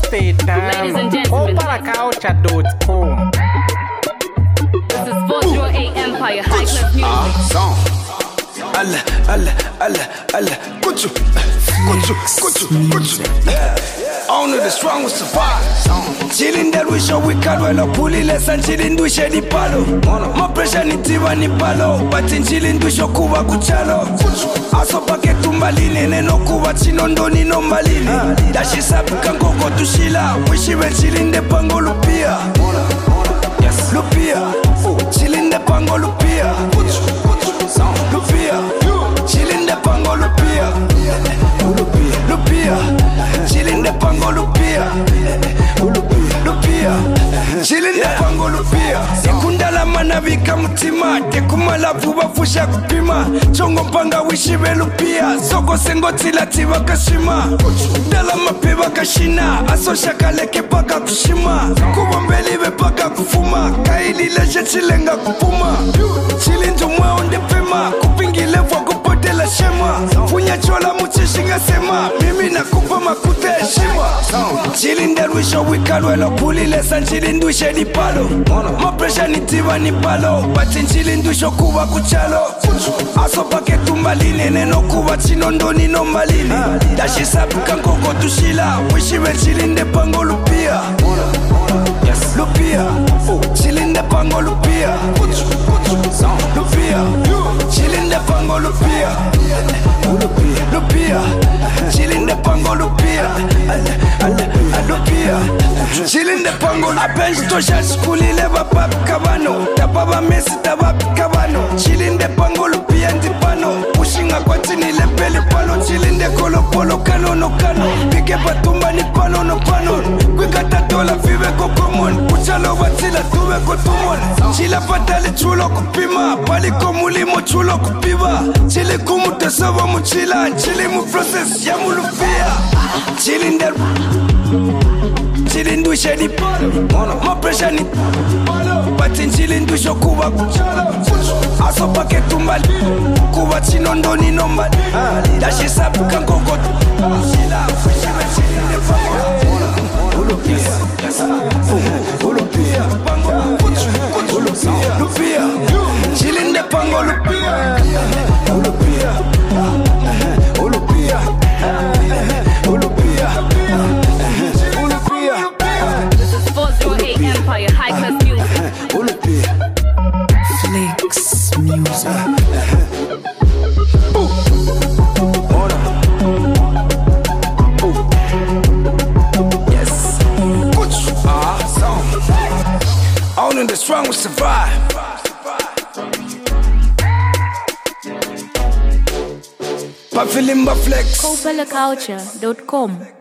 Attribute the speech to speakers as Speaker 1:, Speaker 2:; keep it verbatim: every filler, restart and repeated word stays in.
Speaker 1: station.
Speaker 2: Ladies and gentlemen,
Speaker 1: Operaculture dot com.
Speaker 2: this is Bourgeois A Empire High Class Music.
Speaker 3: Song. Allah, Allah, Allah, Allah. Kuchu, kuchu, kuchu, kuchu. Only the strong will survive. Chilling that we show we can't well up pulling less and chilling do shady palo. My pressure ni tiwa ni palo, but in chilling do show kuwa kuchalo. Aso pake tumbaline neno kuwa chinondo ni no maline. Dashi sabu kankoko tushila, wishi we chilling de pango lupia. Yes, lupia. Chilling de pango lupia. Lupia. Chilling de pango lupia. Lupia. Chilling de pango lupia. Lupia. Chilling de pango lupia. Sekundala manavika mutima, tekumala vuba fusha kupima. Chongo panga wishiwe lupia, soko sengo tilati wakashima. Dala mapeva kashina, asosha kaleke paka kushima. Kuwambeli we paka kufuma, kaili leje chilenga kupuma. Chilinjo mwa onde pema, kupingile fwa kupotela shema. Funya chola muchishinga sema, mimi na kupa makute shima. Chilinde rwisho wikalwelo pulile san chilindu shedi palo. Ma pressure ni tiwa ni palo, batin chilindu shokuwa kuchalo. Aso pake tumbaline neno kuwa chinondo ni no maline. Dashi sabu kankoko tushila, wishiwe chilinde pango lupia. Yes, lupia. Chilinde pango lupia. Lupia. Chilinde pango lupia. Lupia. Chilinde pango lupia. Lupia. Chilinde pango lupia. Abenji tosha skulile bapapi kabano. Tababa mesi tabapi kabano. Chilinde pango lupia ndipano. Ushinga kwa tini lepeli palo. Chilinde kolo polo kano no kano. Pike patumba ni pano no pano. Kwikata tola vive kokomon. Uchalo watila tuwe kotumon. Chila patali chulo kupima. Pali komulimo chulo kupiva. Chili kumute sawa muchila. Chili mu process ya mulupia. Chilinde Chillindu shedi palo. Ma pressure ni palo, batin chillindu shokuwa kuchalo. Aso pake tumbali, kuwa chinondo ni nombali. Dashi sabu kankoko shila, fwishiwe chilinde pango. Ulupia, ulupia, pango, kuchu, ulupia, lupia. Chilinde pango lupia. Ulupia, ulupia, ulupia.
Speaker 2: This is Bourgeois A Empire High Class Music.
Speaker 4: Flex Music.
Speaker 3: Yes. Ah, song. Only the strong will survive. Pafilimba Flex.
Speaker 5: Operaculture dot com